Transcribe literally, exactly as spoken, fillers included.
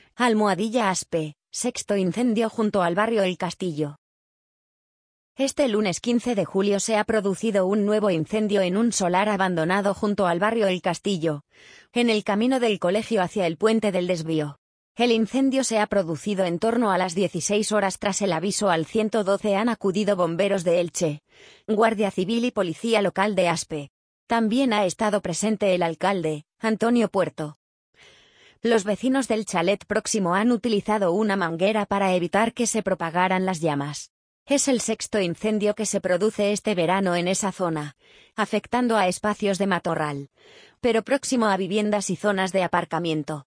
Almohadilla Aspe, sexto incendio junto al barrio El Castillo. Este lunes quince de julio se ha producido un nuevo incendio en un solar abandonado junto al barrio El Castillo, en el camino del colegio hacia el puente del desvío. El incendio se ha producido en torno a las dieciséis horas tras el aviso al ciento doce. Han acudido bomberos de Elche, Guardia Civil y Policía Local de Aspe. También ha estado presente el alcalde, Antonio Puerto. Los vecinos del chalet próximo han utilizado una manguera para evitar que se propagaran las llamas. Es el sexto incendio que se produce este verano en esa zona, afectando a espacios de matorral, pero próximo a viviendas y zonas de aparcamiento.